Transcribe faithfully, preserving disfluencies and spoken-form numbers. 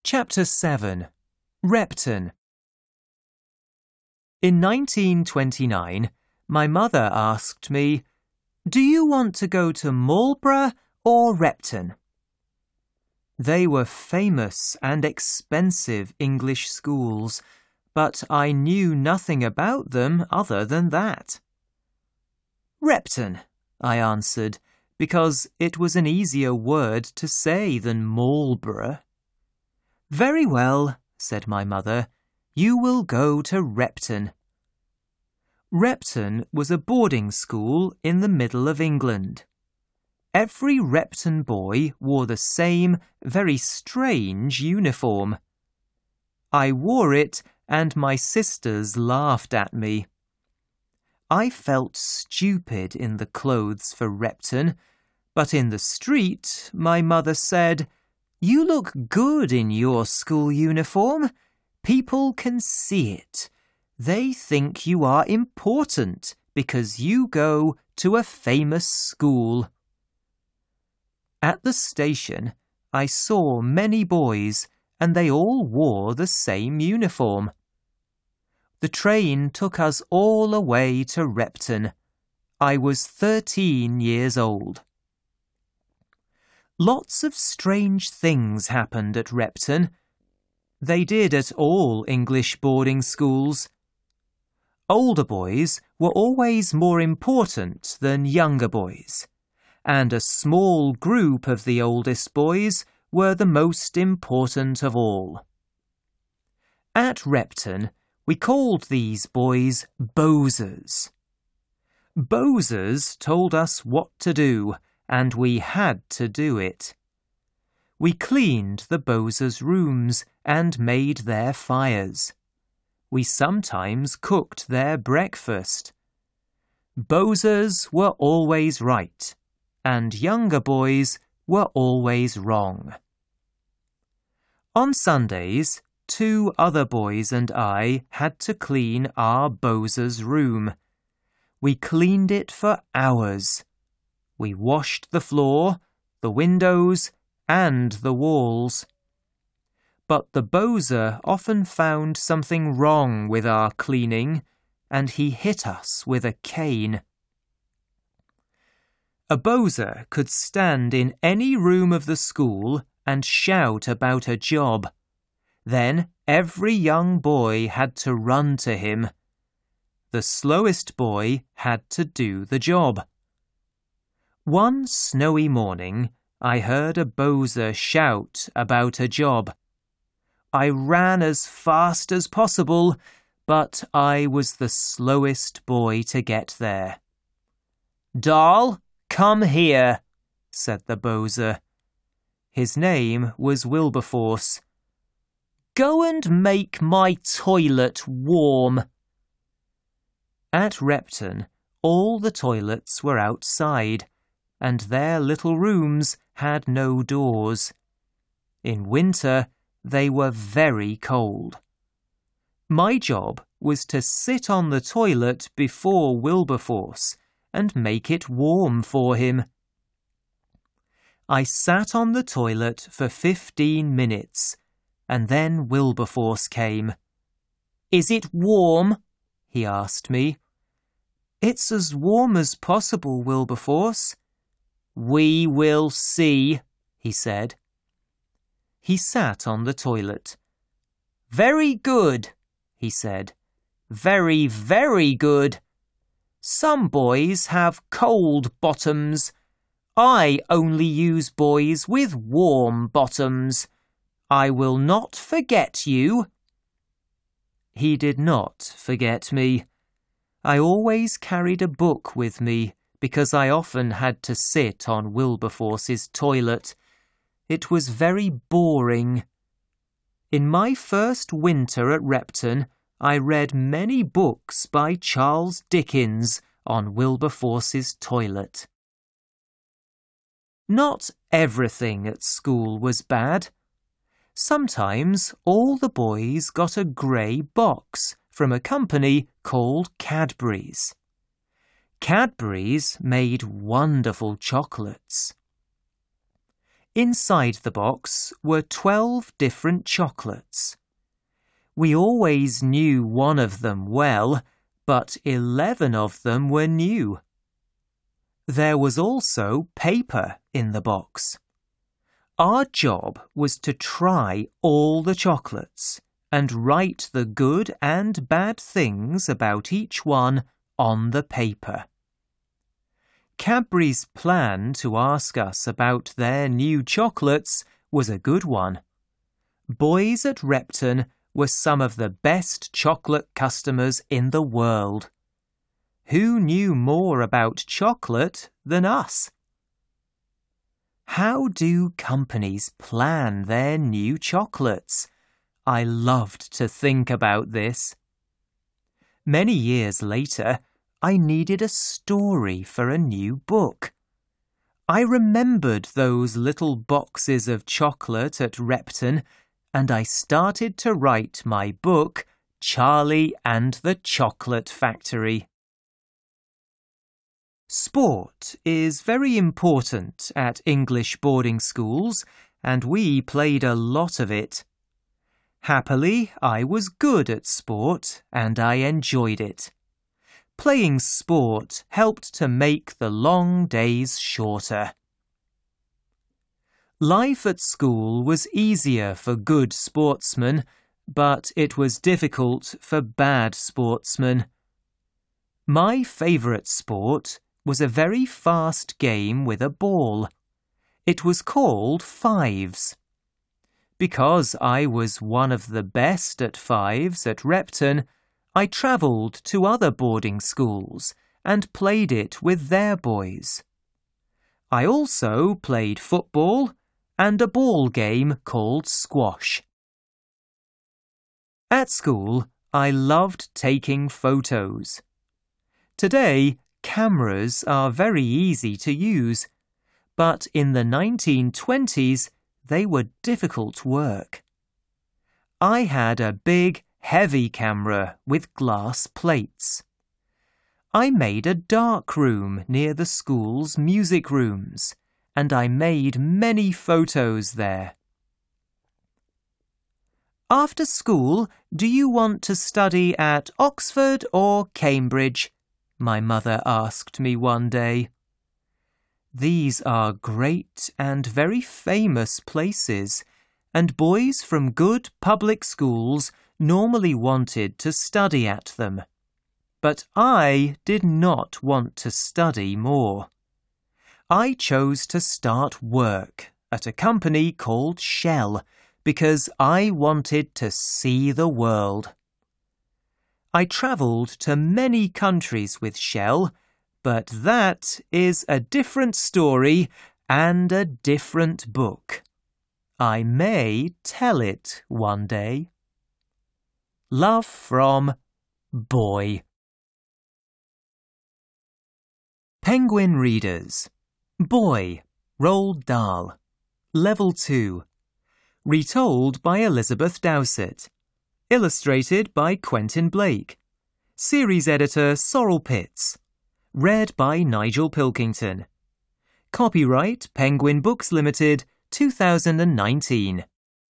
Chapter seven. Repton. In nineteen twenty-nine, my mother asked me, "Do you want to go to Marlborough or Repton?" They were famous and expensive English schools, but I knew nothing about them other than that. "Repton," I answered, because it was an easier word to say than Marlborough. "Very well," said my mother, "you will go to Repton." Repton was a boarding school in the middle of England. Every Repton boy wore the same, very strange uniform. I wore it, and my sisters laughed at me. I felt stupid in the clothes for Repton, but in the street my mother said, "You look good in your school uniform. People can see it. They think you are important because you go to a famous school." At the station, I saw many boys, and they all wore the same uniform. The train took us all away to Repton. I was thirteen years old. Lots of strange things happened at Repton. They did at all English boarding schools. Older boys were always more important than younger boys, and a small group of the oldest boys were the most important of all. At Repton, we called these boys Bowsers. Bowsers told us what to do, and we had to do it. We cleaned the Bowsers' rooms and made their fires. We sometimes cooked their breakfast. Bowsers were always right, and younger boys were always wrong. On Sundays, two other boys and I had to clean our Bowsers' room. We cleaned it for hours. We washed the floor, the windows, and the walls. But the Bowser often found something wrong with our cleaning, and he hit us with a cane. A Bowser could stand in any room of the school and shout about a job. Then every young boy had to run to him. The slowest boy had to do the job. One snowy morning, I heard a Bowser shout about a job. I ran as fast as possible, but I was the slowest boy to get there. "Doll, come here," said the Bowser. His name was Wilberforce. "Go and make my toilet warm." At Repton, all the toilets were outside, and their little rooms had no doors. In winter, they were very cold. My job was to sit on the toilet before Wilberforce and make it warm for him. I sat on the toilet for fifteen minutes, and then Wilberforce came. "Is it warm?" he asked me. "It's as warm as possible, Wilberforce." "We will see," he said. He sat on the toilet. "Very good," he said. "Very, very good. Some boys have cold bottoms. I only use boys with warm bottoms. I will not forget you." He did not forget me. I always carried a book with me, because I often had to sit on Wilberforce's toilet. It was very boring. In my first winter at Repton, I read many books by Charles Dickens on Wilberforce's toilet. Not everything at school was bad. Sometimes all the boys got a grey box from a company called Cadbury's. Cadbury's made wonderful chocolates. Inside the box were twelve different chocolates. We always knew one of them well, but eleven of them were new. There was also paper in the box. Our job was to try all the chocolates and write the good and bad things about each one on the paper. Cadbury's plan to ask us about their new chocolates was a good one. Boys at Repton were some of the best chocolate customers in the world. Who knew more about chocolate than us? How do companies plan their new chocolates? I loved to think about this. Many years later, I needed a story for a new book. I remembered those little boxes of chocolate at Repton, and I started to write my book, Charlie and the Chocolate Factory. Sport is very important at English boarding schools, and we played a lot of it. Happily, I was good at sport, and I enjoyed it. Playing sport helped to make the long days shorter. Life at school was easier for good sportsmen, but it was difficult for bad sportsmen. My favourite sport was a very fast game with a ball. It was called fives. Because I was one of the best at fives at Repton, I travelled to other boarding schools and played it with their boys. I also played football and a ball game called squash. At school, I loved taking photos. Today, cameras are very easy to use, but in the nineteen twenties, they were difficult work. I had a big, heavy camera with glass plates. I made a dark room near the school's music rooms, and I made many photos there. After school, do you want to study at Oxford or Cambridge? My mother asked me one day. These are great and very famous places, and boys from good public schools normally wanted to study at them. But I did not want to study more. I chose to start work at a company called Shell because I wanted to see the world. I travelled to many countries with Shell, but that is a different story and a different book. I may tell it one day. Love from Boy. Penguin Readers. Boy, Roald Dahl. Level two. Retold by Elizabeth Dowsett. Illustrated by Quentin Blake. Series editor Sorrel Pitts. Read by Nigel Pilkington. Copyright Penguin Books Limited, two thousand nineteen.